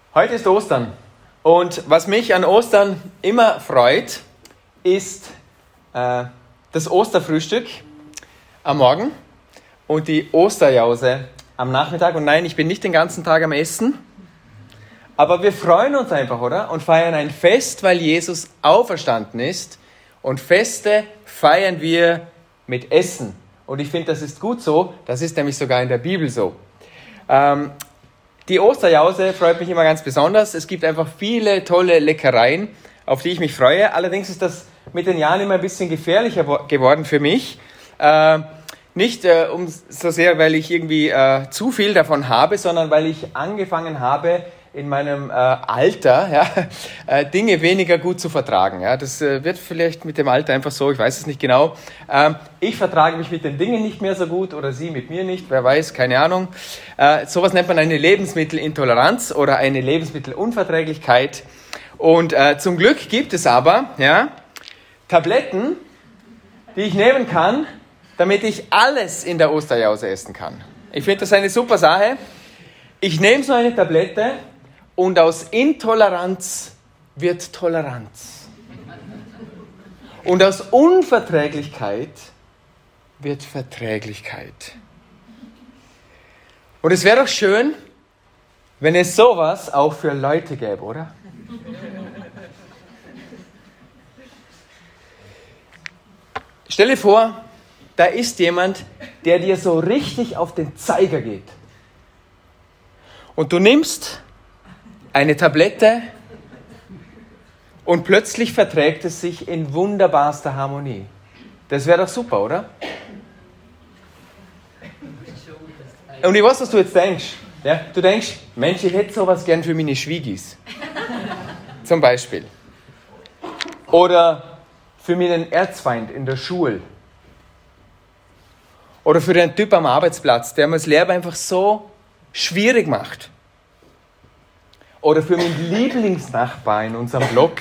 Heute ist Ostern und was mich an Ostern immer freut, ist das Osterfrühstück am Morgen und die Osterjause am Nachmittag. Und nein, ich bin nicht den ganzen Tag am Essen, aber wir freuen uns einfach, oder? Und feiern ein Fest, weil Jesus auferstanden ist. Und Feste feiern wir mit Essen. Und ich finde, das ist gut so. Das ist nämlich sogar in der Bibel so. Die Osterjause freut mich immer ganz besonders. Es gibt einfach viele tolle Leckereien, auf die ich mich freue. Allerdings ist das mit den Jahren immer ein bisschen gefährlicher geworden für mich. Nicht so sehr, weil ich irgendwie zu viel davon habe, sondern weil ich angefangen habe, in meinem Alter Dinge weniger gut zu vertragen. Ja, das wird vielleicht mit dem Alter einfach so, ich weiß es nicht genau. Ich vertrage mich mit den Dingen nicht mehr so gut oder sie mit mir nicht, wer weiß, keine Ahnung. Sowas nennt man eine Lebensmittelintoleranz oder eine Lebensmittelunverträglichkeit. Und zum Glück gibt es aber Tabletten, die ich nehmen kann, damit ich alles in der Osterjause essen kann. Ich finde das eine super Sache. Ich nehme so eine Tablette und aus Intoleranz wird Toleranz. Und aus Unverträglichkeit wird Verträglichkeit. Und es wäre doch schön, wenn es sowas auch für Leute gäbe, oder? Stell dir vor, da ist jemand, der dir so richtig auf den Zeiger geht. Und du nimmst eine Tablette und plötzlich verträgt es sich in wunderbarster Harmonie. Das wäre doch super, oder? Und ich weiß, was du jetzt denkst. Ja? Du denkst, Mensch, ich hätte sowas gern für meine Schwiegis. Zum Beispiel. Oder für meinen Erzfeind in der Schule. Oder für den Typ am Arbeitsplatz, der mir das Leben einfach so schwierig macht. Oder für meinen Lieblingsnachbar in unserem Block.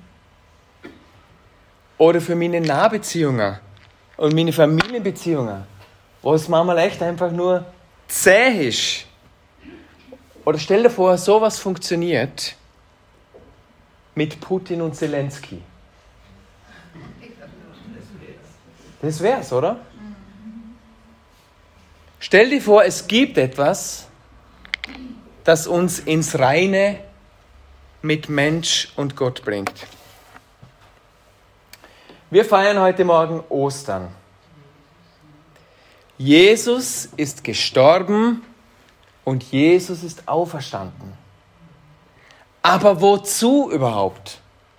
Oder für meine Nahbeziehungen und meine Familienbeziehungen, wo es manchmal echt einfach nur zäh ist. Oder stell dir vor, sowas funktioniert mit Putin und Zelensky. Das wär's, oder? Stell dir vor, es gibt etwas, das uns ins Reine mit Mensch und Gott bringt. Wir feiern heute Morgen Ostern. Jesus ist gestorben und Jesus ist auferstanden. Aber wozu überhaupt?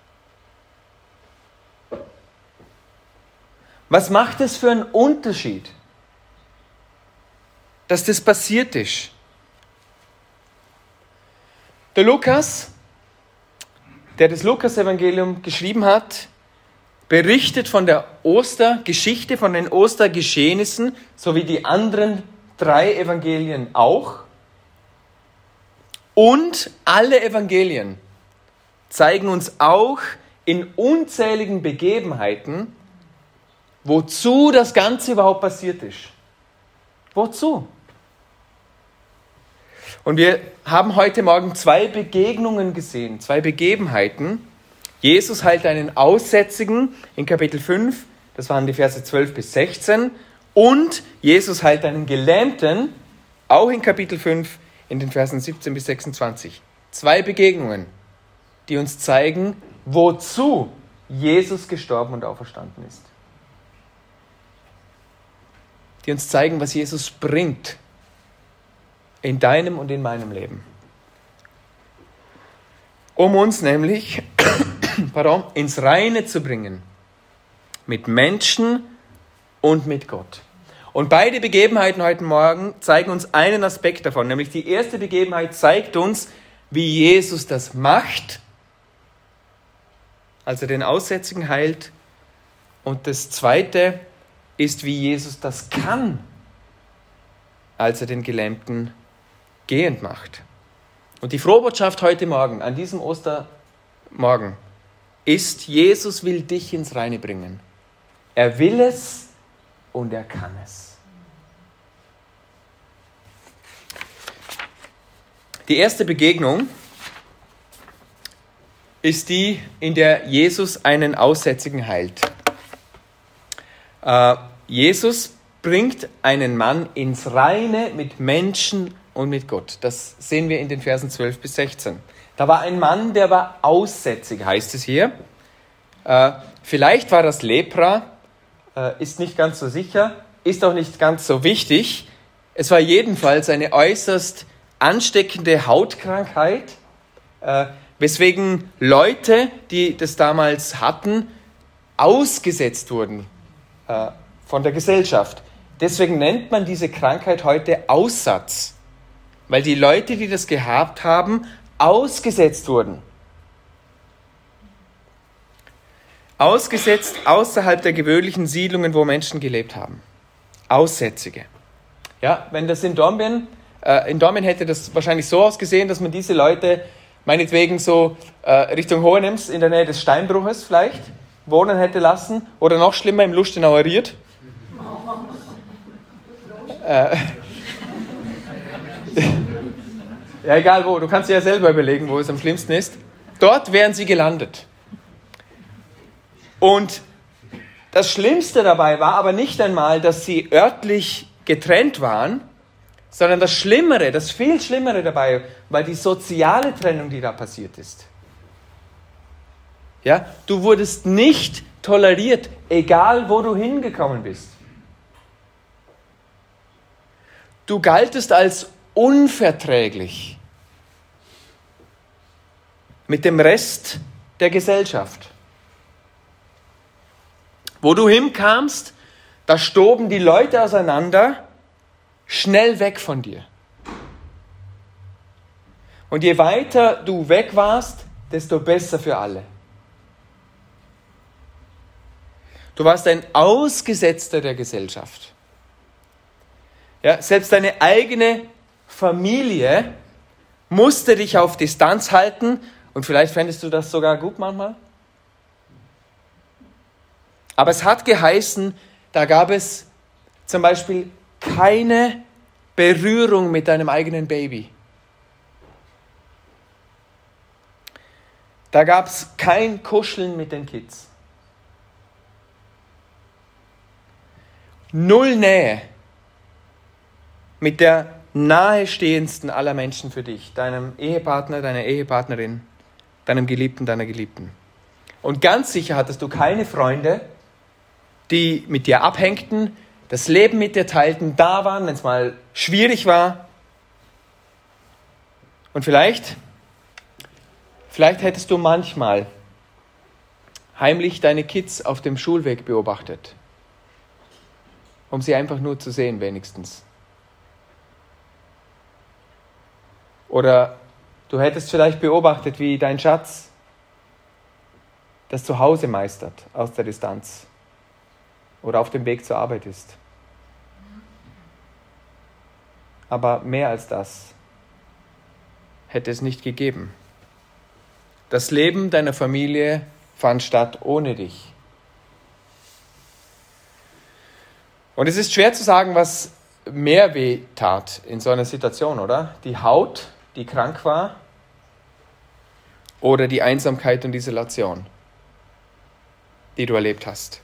Was macht es für einen Unterschied, dass das passiert ist? Der Lukas, der das Lukas-Evangelium geschrieben hat, berichtet von der Ostergeschichte, von den Ostergeschehnissen, so wie die anderen 3 Evangelien auch. Und alle Evangelien zeigen uns auch in unzähligen Begebenheiten, wozu das Ganze überhaupt passiert ist. Wozu? Und wir haben heute Morgen 2 Begegnungen gesehen, 2 Begebenheiten. Jesus heilt einen Aussätzigen in Kapitel 5, das waren die Verse 12 bis 16. Und Jesus heilt einen Gelähmten, auch in Kapitel 5, in den Versen 17 bis 26. 2 Begegnungen, die uns zeigen, wozu Jesus gestorben und auferstanden ist. Die uns zeigen, was Jesus bringt in deinem und in meinem Leben. Um uns nämlich ins Reine zu bringen. Mit Menschen und mit Gott. Und beide Begebenheiten heute Morgen zeigen uns einen Aspekt davon. Nämlich die erste Begebenheit zeigt uns, wie Jesus das macht, als er den Aussätzigen heilt. Und das zweite ist, wie Jesus das kann, als er den Gelähmten gehend macht. Und die Frohbotschaft heute Morgen, an diesem Ostermorgen, ist, Jesus will dich ins Reine bringen. Er will es und er kann es. Die erste Begegnung ist die, in der Jesus einen Aussätzigen heilt. Jesus bringt einen Mann ins Reine mit Menschen und mit Gott. Das sehen wir in den Versen 12 bis 16. Da war ein Mann, der war aussätzig, heißt es hier. Vielleicht war das Lepra, ist nicht ganz so sicher, ist auch nicht ganz so wichtig. Es war jedenfalls eine äußerst ansteckende Hautkrankheit, weswegen Leute, die das damals hatten, ausgesetzt wurden von der Gesellschaft. Deswegen nennt man diese Krankheit heute Aussatz, weil die Leute, die das gehabt haben, ausgesetzt wurden. Ausgesetzt außerhalb der gewöhnlichen Siedlungen, wo Menschen gelebt haben. Aussätzige. Ja, wenn das in Dornbirn hätte das wahrscheinlich so ausgesehen, dass man diese Leute meinetwegen so Richtung Hohenems in der Nähe des Steinbruches vielleicht wohnen hätte lassen oder noch schlimmer im Lustenauer Ried. Ja, egal wo, du kannst dir ja selber überlegen, wo es am schlimmsten ist. Dort wären sie gelandet. Und das Schlimmste dabei war aber nicht einmal, dass sie örtlich getrennt waren, sondern das Schlimmere, das viel Schlimmere dabei war die soziale Trennung, die da passiert ist. Ja, du wurdest nicht toleriert, egal wo du hingekommen bist. Du galtest als unverträglich mit dem Rest der Gesellschaft. Wo du hinkamst, da stoben die Leute auseinander, schnell weg von dir. Und je weiter du weg warst, desto besser für alle. Du warst ein Ausgesetzter der Gesellschaft. Ja, selbst deine eigene Familie musste dich auf Distanz halten und vielleicht fändest du das sogar gut manchmal. Aber es hat geheißen, da gab es zum Beispiel keine Berührung mit deinem eigenen Baby. Da gab es kein Kuscheln mit den Kids. Null Nähe mit der nahestehendsten aller Menschen für dich, deinem Ehepartner, deiner Ehepartnerin, deinem Geliebten, deiner Geliebten. Und ganz sicher hattest du keine Freunde, die mit dir abhängten, das Leben mit dir teilten, da waren, wenn es mal schwierig war. Und vielleicht hättest du manchmal heimlich deine Kids auf dem Schulweg beobachtet, um sie einfach nur zu sehen wenigstens. Oder du hättest vielleicht beobachtet, wie dein Schatz das Zuhause meistert aus der Distanz oder auf dem Weg zur Arbeit ist. Aber mehr als das hätte es nicht gegeben. Das Leben deiner Familie fand statt ohne dich. Und es ist schwer zu sagen, was mehr weh tat in so einer Situation, oder? Die Haut, die krank war, oder die Einsamkeit und Isolation, die du erlebt hast.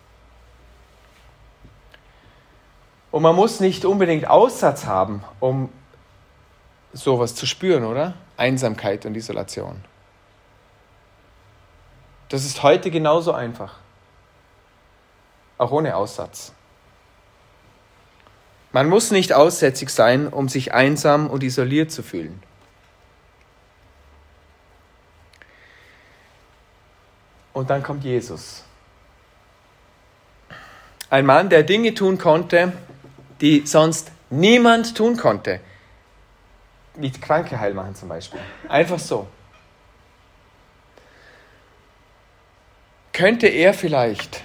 Und man muss nicht unbedingt Aussatz haben, um sowas zu spüren, oder? Einsamkeit und Isolation. Das ist heute genauso einfach. Auch ohne Aussatz. Man muss nicht aussätzig sein, um sich einsam und isoliert zu fühlen. Und dann kommt Jesus. Ein Mann, der Dinge tun konnte, die sonst niemand tun konnte. Wie Kranke heil machen zum Beispiel. Einfach so. Könnte er vielleicht,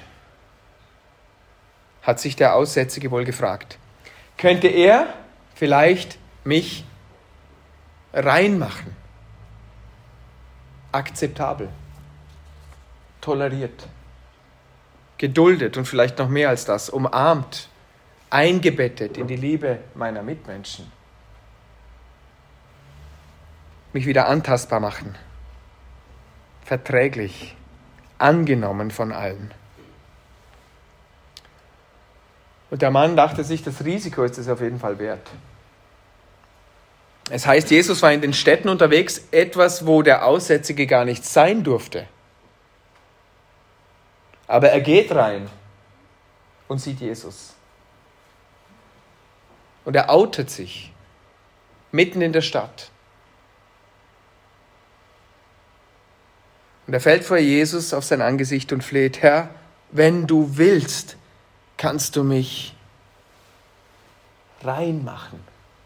hat sich der Aussätzige wohl gefragt, könnte er vielleicht mich reinmachen? Akzeptabel, toleriert, geduldet und vielleicht noch mehr als das, umarmt, eingebettet in die Liebe meiner Mitmenschen. Mich wieder antastbar machen. verträglich, angenommen von allen. Und der Mann dachte sich, das Risiko ist es auf jeden Fall wert. Es heißt, Jesus war in den Städten unterwegs, etwas, wo der Aussätzige gar nicht sein durfte. Aber er geht rein und sieht Jesus. Und er outet sich mitten in der Stadt. Und er fällt vor Jesus auf sein Angesicht und fleht: Herr, wenn du willst, kannst du mich reinmachen.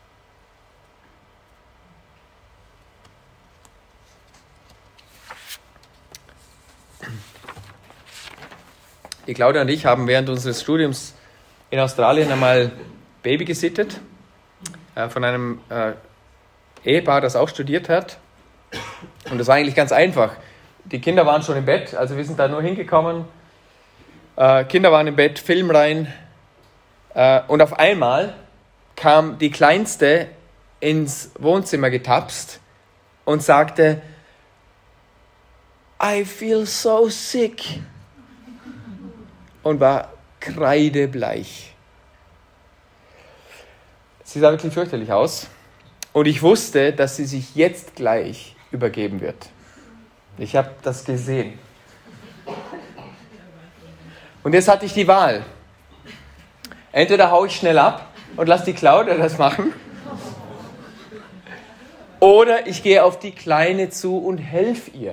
Die Claudia und ich haben während unseres Studiums in Australien einmal Baby gesittet, von einem Ehepaar, das auch studiert hat. Und das war eigentlich ganz einfach. Die Kinder waren schon im Bett, also wir sind da nur hingekommen. Kinder waren im Bett, Film rein. Und auf einmal kam die Kleinste ins Wohnzimmer getapst und sagte: I feel so sick. Und war kreidebleich. Sie sah wirklich fürchterlich aus. Und ich wusste, dass sie sich jetzt gleich übergeben wird. Ich habe das gesehen. Und jetzt hatte ich die Wahl. Entweder haue ich schnell ab und lasse die Claudia das machen. Oder ich gehe auf die Kleine zu und helfe ihr.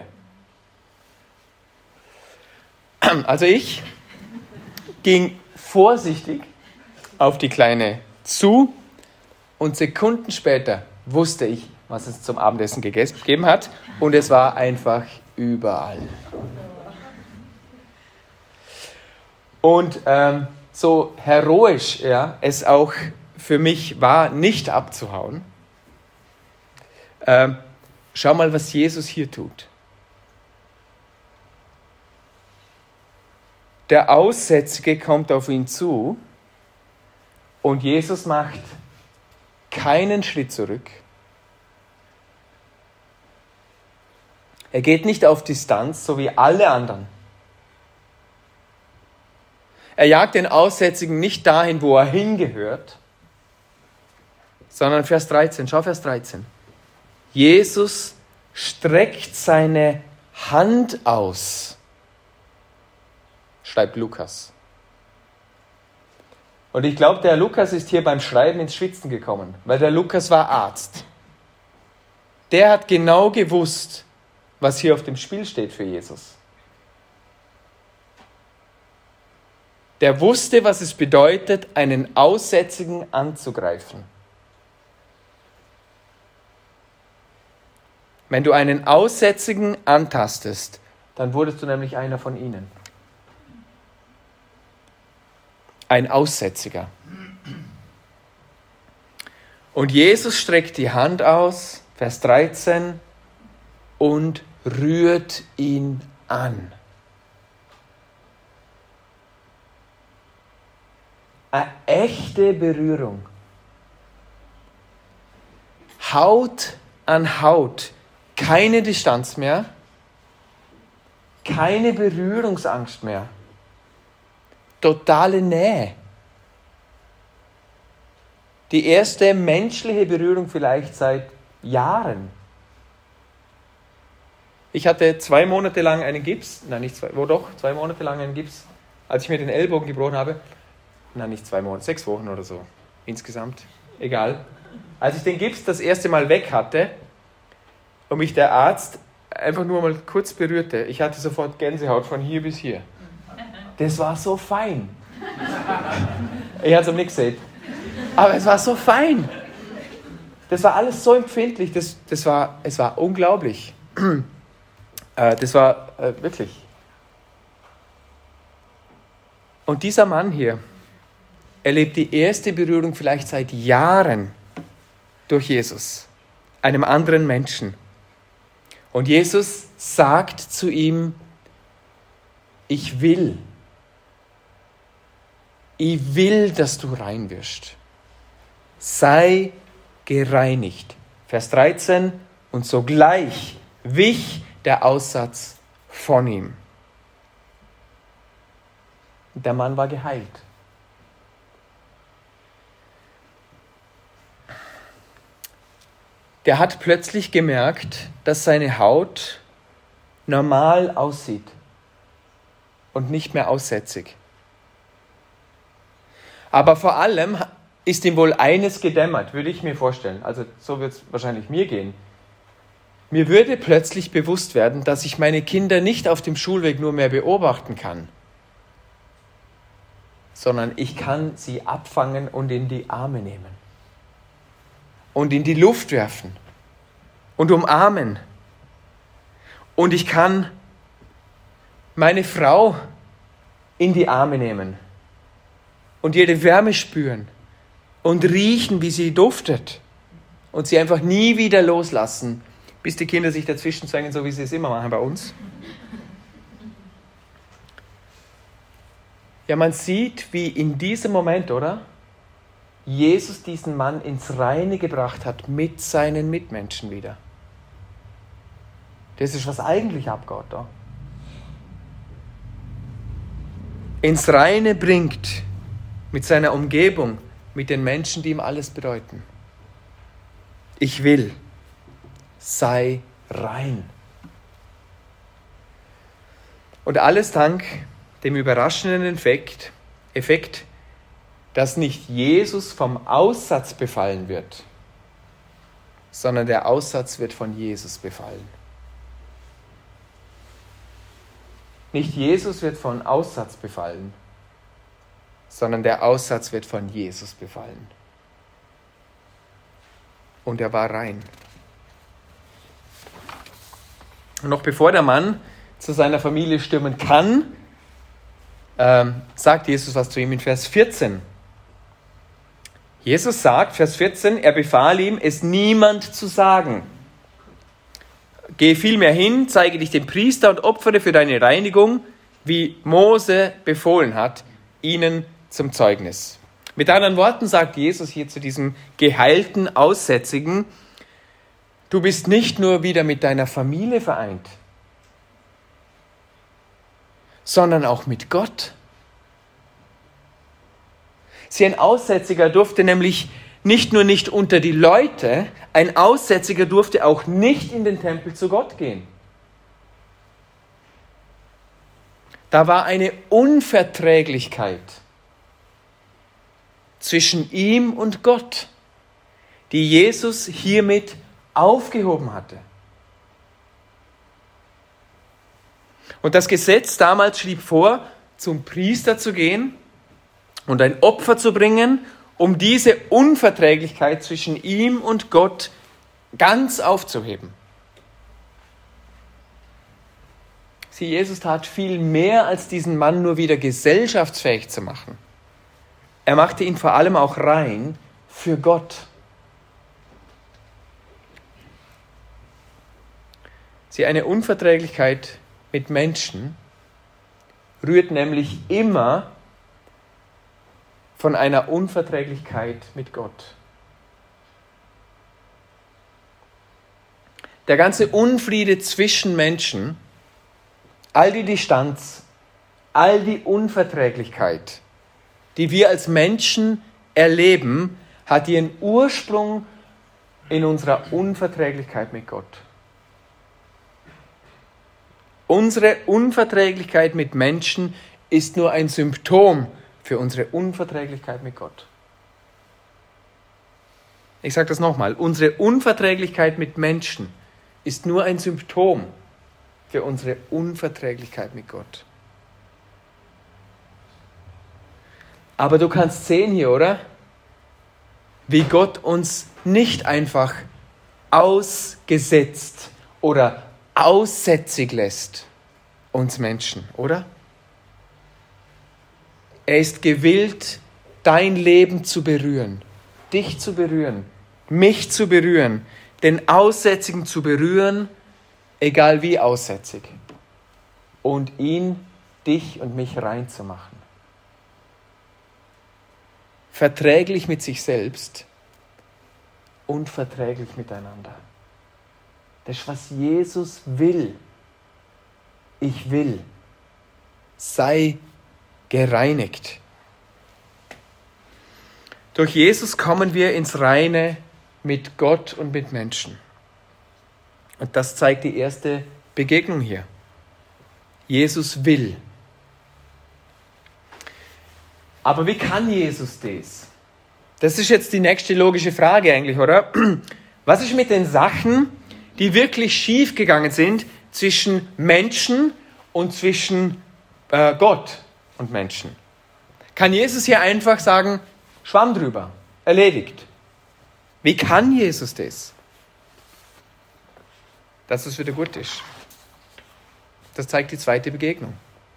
Also ich ging vorsichtig auf die Kleine zu und Sekunden später wusste ich, was es zum Abendessen gegeben hat, und es war einfach überall. Und so heroisch es auch für mich war, nicht abzuhauen, schau mal, was Jesus hier tut. Der Aussätzige kommt auf ihn zu und Jesus macht keinen Schritt zurück. Er geht nicht auf Distanz, so wie alle anderen. Er jagt den Aussätzigen nicht dahin, wo er hingehört, sondern Vers 13, schau Vers 13. Jesus streckt seine Hand aus, schreibt Lukas. Und ich glaube, der Lukas ist hier beim Schreiben ins Schwitzen gekommen, weil der Lukas war Arzt. Der hat genau gewusst, was hier auf dem Spiel steht für Jesus. Der wusste, was es bedeutet, einen Aussätzigen anzugreifen. Wenn du einen Aussätzigen antastest, dann wurdest du nämlich einer von ihnen. Ein Aussätziger. Und Jesus streckt die Hand aus, Vers 13, und rührt ihn an. Eine echte Berührung. Haut an Haut. Keine Distanz mehr. Keine Berührungsangst mehr. Totale Nähe. Die erste menschliche Berührung vielleicht seit Jahren. Ich hatte 2 Monate lang einen Gips, 2 Monate lang einen Gips, als ich mir den Ellbogen gebrochen habe. Nicht 2 Monate, 6 Wochen oder so insgesamt, egal. Als ich den Gips das erste Mal weg hatte und mich der Arzt einfach nur mal kurz berührte, ich hatte sofort Gänsehaut von hier bis hier. Das war so fein. Ich hatte es am nicht gesehen. Aber es war so fein. Das war alles so empfindlich. Es war unglaublich. Das war wirklich. Und dieser Mann hier erlebt die erste Berührung vielleicht seit Jahren durch Jesus, einem anderen Menschen. Und Jesus sagt zu ihm: Ich will, dass du rein wirst. Sei gereinigt. Vers 13, und sogleich wich der Aussatz von ihm. Der Mann war geheilt. Der hat plötzlich gemerkt, dass seine Haut normal aussieht und nicht mehr aussätzig. Aber vor allem ist ihm wohl eines gedämmert, würde ich mir vorstellen. Also so wird es wahrscheinlich mir gehen. Mir würde plötzlich bewusst werden, dass ich meine Kinder nicht auf dem Schulweg nur mehr beobachten kann, sondern ich kann sie abfangen und in die Arme nehmen und in die Luft werfen und umarmen. Und ich kann meine Frau in die Arme nehmen und ihre Wärme spüren und riechen, wie sie duftet und sie einfach nie wieder loslassen, bis die Kinder sich dazwischen zwängen, so wie sie es immer machen bei uns. Ja, man sieht, wie in diesem Moment, oder? Jesus diesen Mann ins Reine gebracht hat mit seinen Mitmenschen wieder. Das ist, was eigentlich abgeht da. Ins Reine bringt mit seiner Umgebung, mit den Menschen, die ihm alles bedeuten. Ich will, sei rein. Und alles dank dem überraschenden Effekt, dass nicht Jesus vom Aussatz befallen wird, sondern der Aussatz wird von Jesus befallen. Nicht Jesus wird von Aussatz befallen, sondern der Aussatz wird von Jesus befallen. Und er war rein. Und noch bevor der Mann zu seiner Familie stürmen kann, sagt Jesus was zu ihm in Vers 14. Jesus sagt, Vers 14, er befahl ihm, es niemand zu sagen. Geh vielmehr hin, zeige dich dem Priester und opfere für deine Reinigung, wie Mose befohlen hat, ihnen zum Zeugnis. Mit anderen Worten sagt Jesus hier zu diesem geheilten Aussätzigen, du bist nicht nur wieder mit deiner Familie vereint, sondern auch mit Gott. Ein Aussätziger durfte nämlich nicht nur nicht unter die Leute, ein Aussätziger durfte auch nicht in den Tempel zu Gott gehen. Da war eine Unverträglichkeit zwischen ihm und Gott, die Jesus hiermit aufgehoben hatte. Und das Gesetz damals schrieb vor, zum Priester zu gehen und ein Opfer zu bringen, um diese Unverträglichkeit zwischen ihm und Gott ganz aufzuheben. Sieh, Jesus tat viel mehr, als diesen Mann nur wieder gesellschaftsfähig zu machen. Er machte ihn vor allem auch rein für Gott. Sieh, eine Unverträglichkeit mit Menschen rührt nämlich immer von einer Unverträglichkeit mit Gott. Der ganze Unfriede zwischen Menschen, all die Distanz, all die Unverträglichkeit, die wir als Menschen erleben, hat ihren Ursprung in unserer Unverträglichkeit mit Gott. Unsere Unverträglichkeit mit Menschen ist nur ein Symptom für unsere Unverträglichkeit mit Gott. Ich sage das nochmal. Unsere Unverträglichkeit mit Menschen ist nur ein Symptom für unsere Unverträglichkeit mit Gott. Aber du kannst sehen hier, oder? Wie Gott uns nicht einfach ausgesetzt oder aussätzig lässt, uns Menschen, oder? Er ist gewillt, dein Leben zu berühren, dich zu berühren, mich zu berühren, den Aussätzigen zu berühren, egal wie aussätzig, und ihn, dich und mich reinzumachen. Verträglich mit sich selbst und verträglich miteinander. Das ist, was Jesus will ich will. Sei gereinigt. Durch Jesus kommen wir ins Reine mit Gott und mit Menschen. Und das zeigt die erste Begegnung hier. Jesus will. Aber wie kann Jesus das? Das ist jetzt die nächste logische Frage eigentlich, oder? Was ist mit den Sachen, die wirklich schief gegangen sind zwischen Menschen und zwischen Gott und Menschen? Kann Jesus hier einfach sagen, Schwamm drüber, erledigt? Wie kann Jesus das? Dass es wieder gut ist. Das zeigt die zweite Begegnung.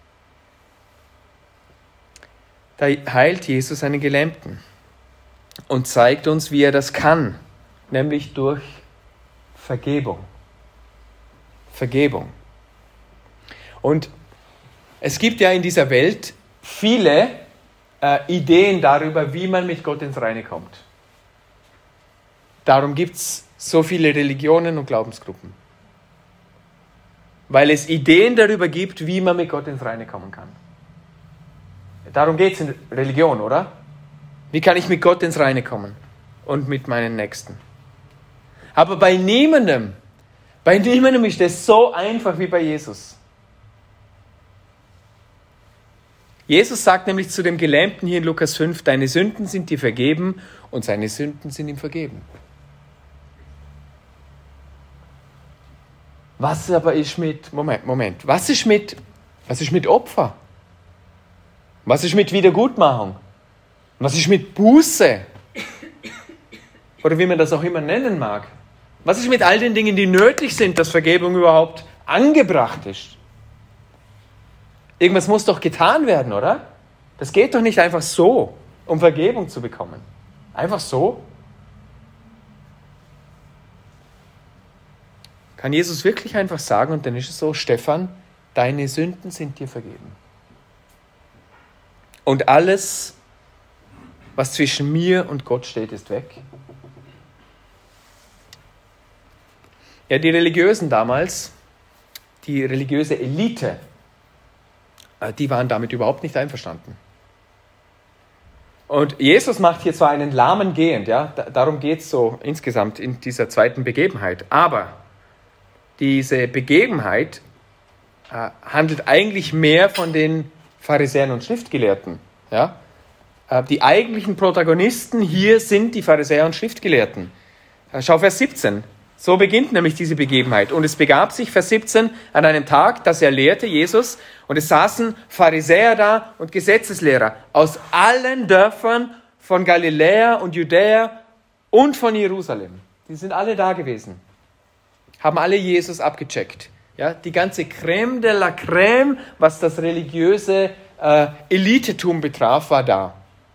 Da heilt Jesus einen Gelähmten und zeigt uns, wie er das kann, nämlich durch Vergebung. Vergebung. Und es gibt ja in dieser Welt viele Ideen darüber, wie man mit Gott ins Reine kommt. Darum gibt es so viele Religionen und Glaubensgruppen. Weil es Ideen darüber gibt, wie man mit Gott ins Reine kommen kann. Darum geht es in Religion, oder? Wie kann ich mit Gott ins Reine kommen? Und mit meinen Nächsten. Aber bei niemandem ist das so einfach wie bei Jesus. Jesus sagt nämlich zu dem Gelähmten hier in Lukas 5, deine Sünden sind dir vergeben und seine Sünden sind ihm vergeben. Was aber ist mit, Moment, was ist mit Opfer? Was ist mit Wiedergutmachung? Was ist mit Buße? Oder wie man das auch immer nennen mag. Was ist mit all den Dingen, die nötig sind, dass Vergebung überhaupt angebracht ist? Irgendwas muss doch getan werden, oder? Das geht doch nicht einfach so, um Vergebung zu bekommen. Einfach so? Kann Jesus wirklich einfach sagen, und dann ist es so, Stefan, deine Sünden sind dir vergeben. Und alles, was zwischen mir und Gott steht, ist weg. Ja, die Religiösen damals, die religiöse Elite, die waren damit überhaupt nicht einverstanden. Und Jesus macht hier zwar einen Lahmen gehend, ja, darum geht es so insgesamt in dieser zweiten Begebenheit, aber diese Begebenheit handelt eigentlich mehr von den Pharisäern und Schriftgelehrten. Ja? Die eigentlichen Protagonisten hier sind die Pharisäer und Schriftgelehrten. Schau Vers 17. So beginnt nämlich diese Begebenheit. Und es begab sich, Vers 17, an einem Tag, dass er lehrte, Jesus, und es saßen Pharisäer da und Gesetzeslehrer aus allen Dörfern von Galiläa und Judäa und von Jerusalem. Die sind alle da gewesen. Haben alle Jesus abgecheckt. Ja, die ganze Crème de la Crème, was das religiöse Elitetum betraf, war da.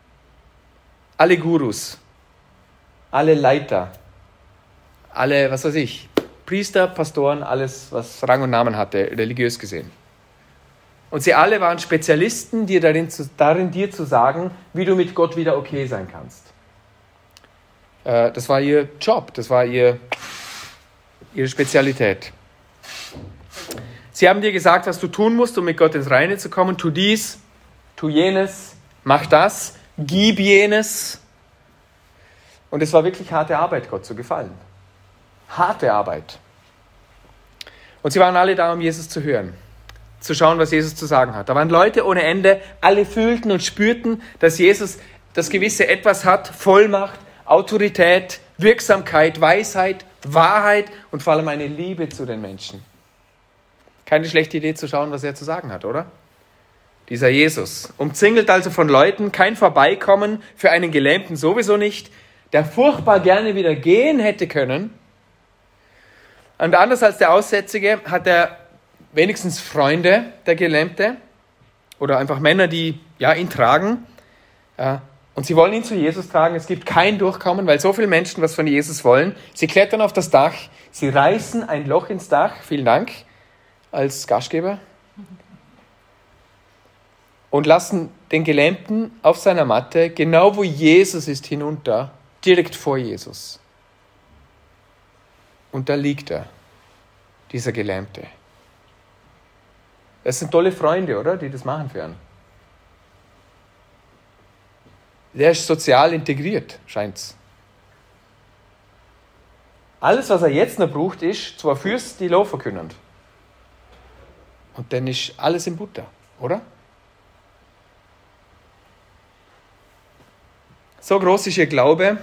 Alle Gurus, alle Leiter, alle, was weiß ich, Priester, Pastoren, alles, was Rang und Namen hatte, religiös gesehen. Und sie alle waren Spezialisten, darin dir zu sagen, wie du mit Gott wieder okay sein kannst. Das war ihr Job, das war ihre Spezialität. Sie haben dir gesagt, was du tun musst, um mit Gott ins Reine zu kommen. Tu dies, tu jenes, mach das, gib jenes. Und es war wirklich harte Arbeit, Gott zu gefallen. Harte Arbeit. Und sie waren alle da, um Jesus zu hören, zu schauen, was Jesus zu sagen hat. Da waren Leute ohne Ende, alle fühlten und spürten, dass Jesus das gewisse Etwas hat, Vollmacht, Autorität, Wirksamkeit, Weisheit, Wahrheit und vor allem eine Liebe zu den Menschen. Keine schlechte Idee zu schauen, was er zu sagen hat, oder? Dieser Jesus, umzingelt also von Leuten, kein Vorbeikommen für einen Gelähmten sowieso nicht, der furchtbar gerne wieder gehen hätte können. Und anders als der Aussätzige hat er wenigstens Freunde, der Gelähmte, oder einfach Männer, die ihn tragen. Und sie wollen ihn zu Jesus tragen. Es gibt kein Durchkommen, weil so viele Menschen was von Jesus wollen. Sie klettern auf das Dach, sie reißen ein Loch ins Dach. Vielen Dank als Gastgeber. Und lassen den Gelähmten auf seiner Matte, genau wo Jesus ist, hinunter, direkt vor Jesus. Und da liegt er, dieser Gelähmte. Das sind tolle Freunde, oder? Die das machen für einen. Der ist sozial integriert, scheint's. Alles, was er jetzt noch braucht, ist zwei Fürst, die laufen können. Und dann ist alles in Butter, oder? So groß ist ihr Glaube,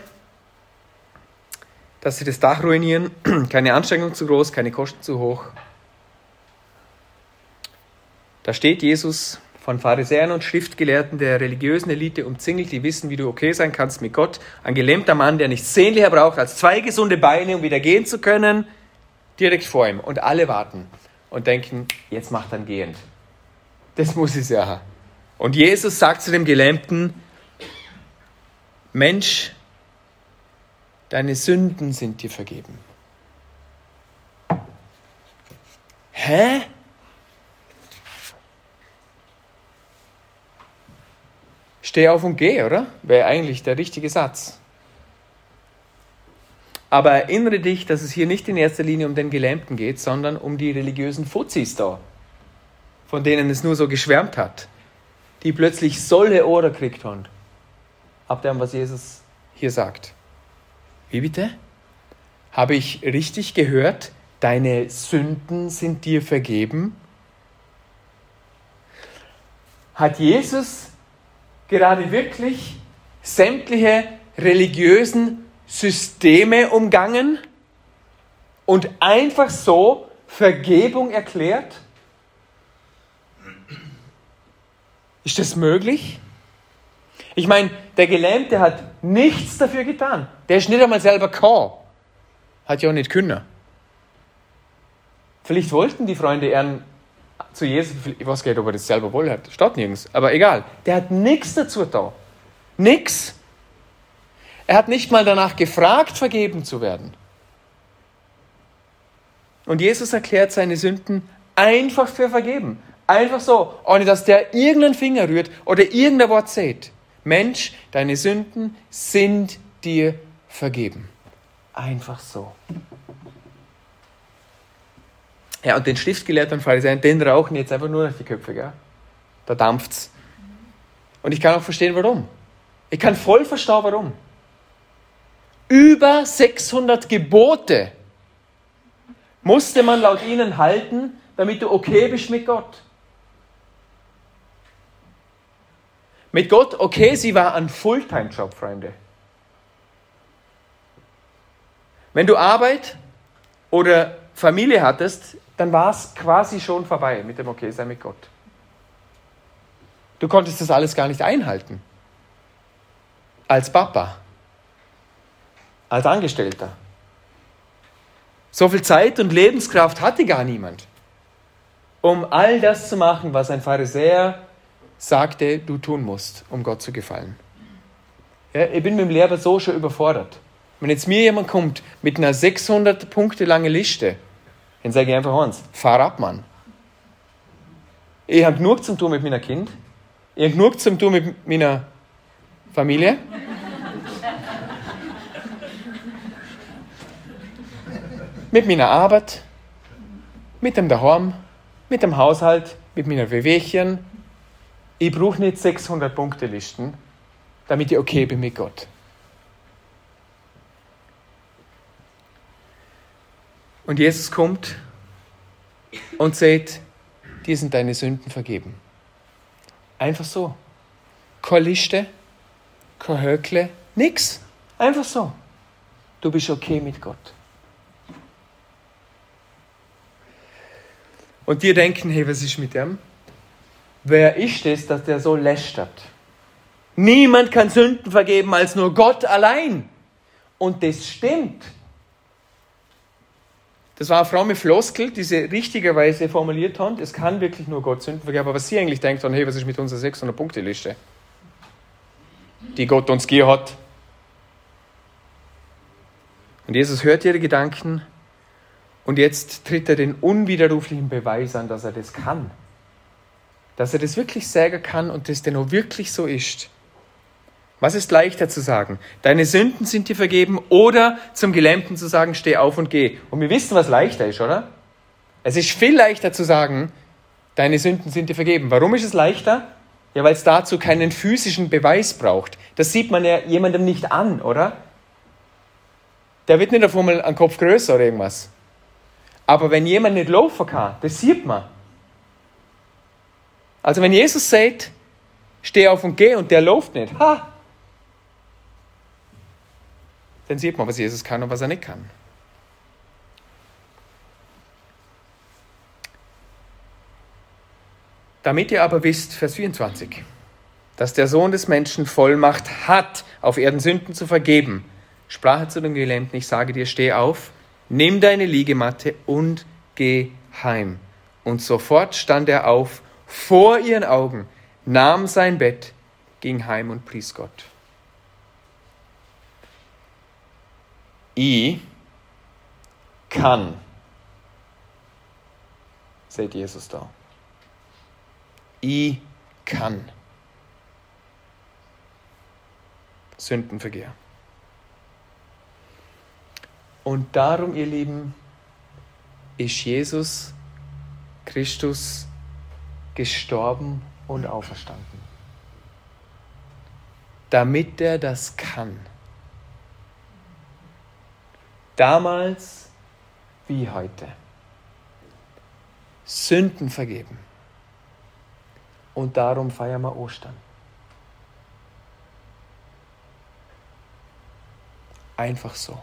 dass sie das Dach ruinieren, keine Anstrengung zu groß, keine Kosten zu hoch. Da steht Jesus von Pharisäern und Schriftgelehrten der religiösen Elite umzingelt, die wissen, wie du okay sein kannst mit Gott. Ein gelähmter Mann, der nichts Sehnlicher braucht als 2 gesunde Beine, um wieder gehen zu können, direkt vor ihm. Und alle warten und denken, jetzt macht er gehend. Das muss es ja haben. Und Jesus sagt zu dem Gelähmten, Mensch, deine Sünden sind dir vergeben. Hä? Steh auf und geh, oder? Wäre eigentlich der richtige Satz. Aber erinnere dich, dass es hier nicht in erster Linie um den Gelähmten geht, sondern um die religiösen Fuzis da, von denen es nur so geschwärmt hat, die plötzlich solle Ohren gekriegt haben, ab dem, was Jesus hier sagt. Wie bitte? Habe ich richtig gehört? Deine Sünden sind dir vergeben? Hat Jesus gerade wirklich sämtliche religiösen Systeme umgangen und einfach so Vergebung erklärt? Ist das möglich? Ich meine, der Gelähmte hat nichts dafür getan. Der ist nicht einmal selber gekommen. Hat ja auch nicht können. Vielleicht wollten die Freunde eher zu Jesus, ich weiß gar nicht, ob er das selber wollte, hat, steht nirgends, aber egal. Der hat nichts dazu getan. Nix. Er hat nicht mal danach gefragt, vergeben zu werden. Und Jesus erklärt seine Sünden einfach für vergeben. Einfach so, ohne dass der irgendeinen Finger rührt oder irgendein Wort sagt. Mensch, deine Sünden sind dir vergeben. Einfach so. Ja, und den Schriftgelehrten und Pharisäern, den rauchen jetzt einfach nur auf die Köpfe, gell? Da dampft's. Und ich kann auch verstehen, warum. Ich kann voll verstehen, warum. Über 600 Gebote musste man laut ihnen halten, damit du okay bist mit Gott. Mit Gott, okay, sie war ein Fulltime-Job, Freunde. Wenn du Arbeit oder Familie hattest, dann war es quasi schon vorbei mit dem Okay-Sein mit Gott. Du konntest das alles gar nicht einhalten. Als Papa. Als Angestellter. So viel Zeit und Lebenskraft hatte gar niemand, um all das zu machen, was ein Pharisäer sagte, du tun musst, um Gott zu gefallen. Ja, ich bin mit dem Lehrer so schon überfordert. Wenn jetzt mir jemand kommt mit einer 600 Punkte lange Liste, dann sage ich einfach eins, fahr ab, Mann. Ich habe genug zu tun mit meinem Kind, ich habe genug zu tun mit meiner Familie. Mit meiner Arbeit, mit dem Daheim, mit dem Haushalt, mit meiner Wehwehchen. Ich brauche nicht 600 Punkte Listen, damit ich okay bin mit Gott. Und Jesus kommt und sagt, dir sind deine Sünden vergeben. Einfach so. Keine Liste, kein Höckle, nix. Einfach so. Du bist okay mit Gott. Und die denken, hey, was ist mit dem? Wer ist es, dass der so lästert? Niemand kann Sünden vergeben als nur Gott allein. Und das stimmt. Das war eine fromme Floskel, die sie richtigerweise formuliert haben. Es kann wirklich nur Gott Sünden vergeben. Aber was sie eigentlich denkt, hey, was ist mit unserer 600-Punkte-Liste, die Gott uns gegeben hat? Und Jesus hört ihre Gedanken und jetzt tritt er den unwiderruflichen Beweis an, dass er das kann. Dass er das wirklich sagen kann und das denn auch wirklich so ist. Was ist leichter zu sagen? Deine Sünden sind dir vergeben, oder zum Gelähmten zu sagen, steh auf und geh. Und wir wissen, was leichter ist, oder? Es ist viel leichter zu sagen, deine Sünden sind dir vergeben. Warum ist es leichter? Ja, weil es dazu keinen physischen Beweis braucht. Das sieht man ja jemandem nicht an, oder? Der wird nicht auf einmal einen Kopf größer oder irgendwas. Aber wenn jemand nicht laufen kann, das sieht man. Also wenn Jesus sagt, steh auf und geh und der läuft nicht, dann sieht man, was Jesus kann und was er nicht kann. Damit ihr aber wisst, Vers 24, dass der Sohn des Menschen Vollmacht hat, auf Erden Sünden zu vergeben, sprach er zu dem Gelähmten, ich sage dir, steh auf, nimm deine Liegematte und geh heim. Und sofort stand er auf, vor ihren Augen, nahm sein Bett, ging heim und pries Gott. Ich kann, sagt Jesus da. Ich kann Sünden vergeben. Und darum, ihr Lieben, ist Jesus Christus gestorben und auferstanden. Damit er das kann. Damals wie heute. Sünden vergeben. Und darum feiern wir Ostern. Einfach so.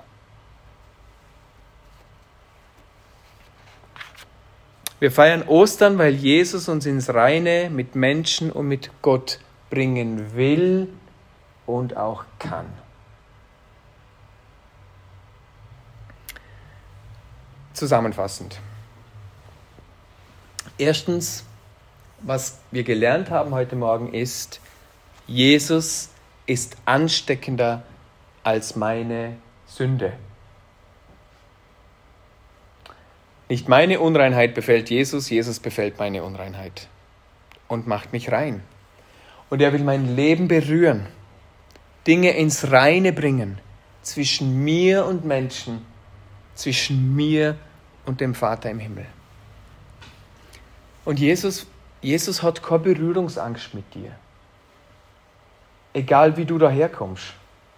Wir feiern Ostern, weil Jesus uns ins Reine mit Menschen und mit Gott bringen will und auch kann. Zusammenfassend. Erstens, was wir gelernt haben heute Morgen ist, Jesus ist ansteckender als meine Sünde. Nicht meine Unreinheit befällt Jesus, Jesus befällt meine Unreinheit und macht mich rein. Und er will mein Leben berühren, Dinge ins Reine bringen, zwischen mir und Menschen, zwischen mir und dem Vater im Himmel. Und Jesus hat keine Berührungsangst mit dir. Egal wie du daherkommst.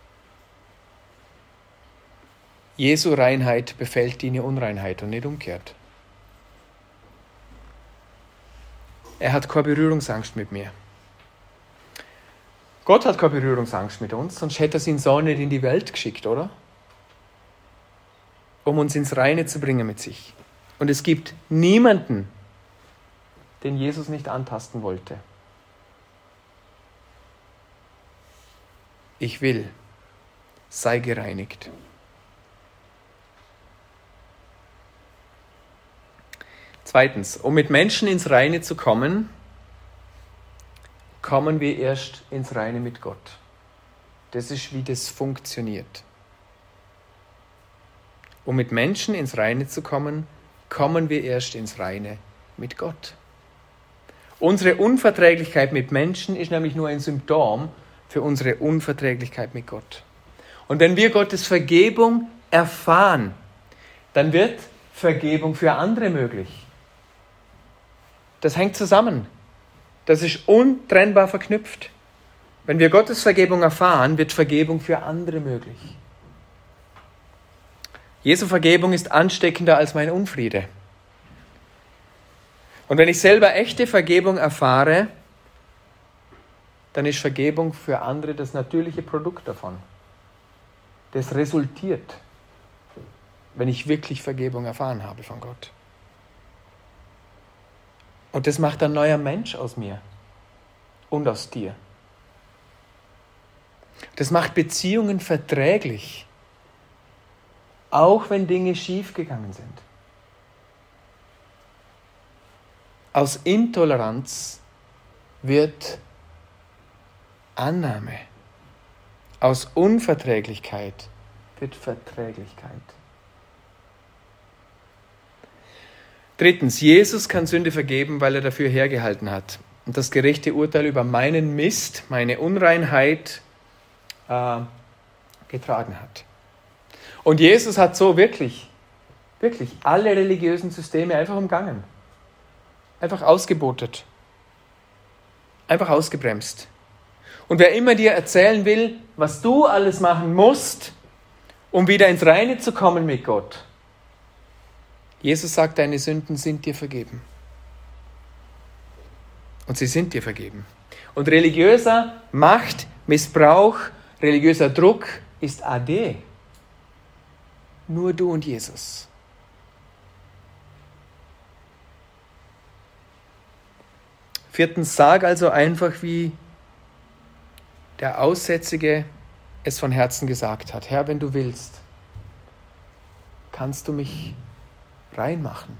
Jesu Reinheit befällt deine Unreinheit und nicht umgekehrt. Er hat keine Berührungsangst mit mir. Gott hat keine Berührungsangst mit uns, sonst hätte er seinen Sohn nicht in die Welt geschickt, oder? Um uns ins Reine zu bringen mit sich. Und es gibt niemanden, den Jesus nicht antasten wollte. Ich will, sei gereinigt. Zweitens, um mit Menschen ins Reine zu kommen, kommen wir erst ins Reine mit Gott. Das ist, wie das funktioniert. Um mit Menschen ins Reine zu kommen, kommen wir erst ins Reine mit Gott. Unsere Unverträglichkeit mit Menschen ist nämlich nur ein Symptom für unsere Unverträglichkeit mit Gott. Und wenn wir Gottes Vergebung erfahren, dann wird Vergebung für andere möglich. Das hängt zusammen. Das ist untrennbar verknüpft. Wenn wir Gottes Vergebung erfahren, wird Vergebung für andere möglich. Jesu Vergebung ist ansteckender als mein Unfriede. Und wenn ich selber echte Vergebung erfahre, dann ist Vergebung für andere das natürliche Produkt davon. Das resultiert, wenn ich wirklich Vergebung erfahren habe von Gott. Und das macht ein neuer Mensch aus mir und aus dir. Das macht Beziehungen verträglich, auch wenn Dinge schiefgegangen sind. Aus Intoleranz wird Annahme. Aus Unverträglichkeit wird Verträglichkeit. Drittens, Jesus kann Sünde vergeben, weil er dafür hergehalten hat und das gerechte Urteil über meinen Mist, meine Unreinheit getragen hat. Und Jesus hat so wirklich alle religiösen Systeme einfach umgangen. einfach ausgebotet. Einfach ausgebremst. Und wer immer dir erzählen will, was du alles machen musst, um wieder ins Reine zu kommen mit Gott. Jesus sagt, deine Sünden sind dir vergeben. Und sie sind dir vergeben. Und religiöser Machtmissbrauch, religiöser Druck ist ade. Nur du und Jesus. Viertens, sag also einfach, wie der Aussätzige es von Herzen gesagt hat. Herr, wenn du willst, kannst du mich reinmachen.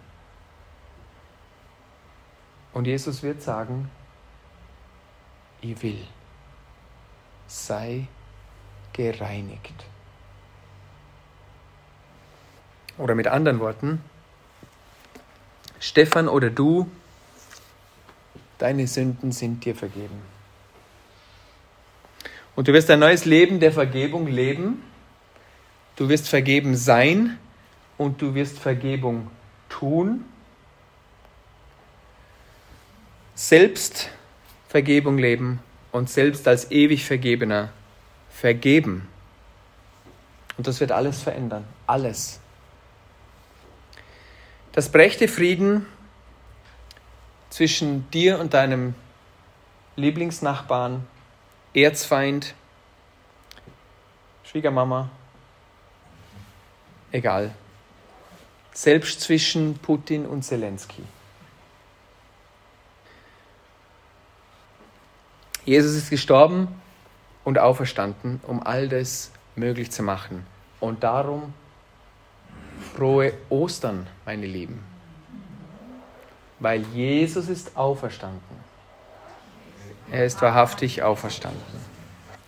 Und Jesus wird sagen, ich will. Sei gereinigt. Oder mit anderen Worten, Stefan oder du, deine Sünden sind dir vergeben. Und du wirst ein neues Leben der Vergebung leben. Du wirst vergeben sein und du wirst Vergebung tun. Selbst Vergebung leben und selbst als ewig Vergebener vergeben. Und das wird alles verändern. Alles. Das brächte Frieden zwischen dir und deinem Lieblingsnachbarn, Erzfeind, Schwiegermama, egal. Selbst zwischen Putin und Zelensky. Jesus ist gestorben und auferstanden, um all das möglich zu machen. Und darum frohe Ostern, meine Lieben. Weil Jesus ist auferstanden. Er ist wahrhaftig auferstanden.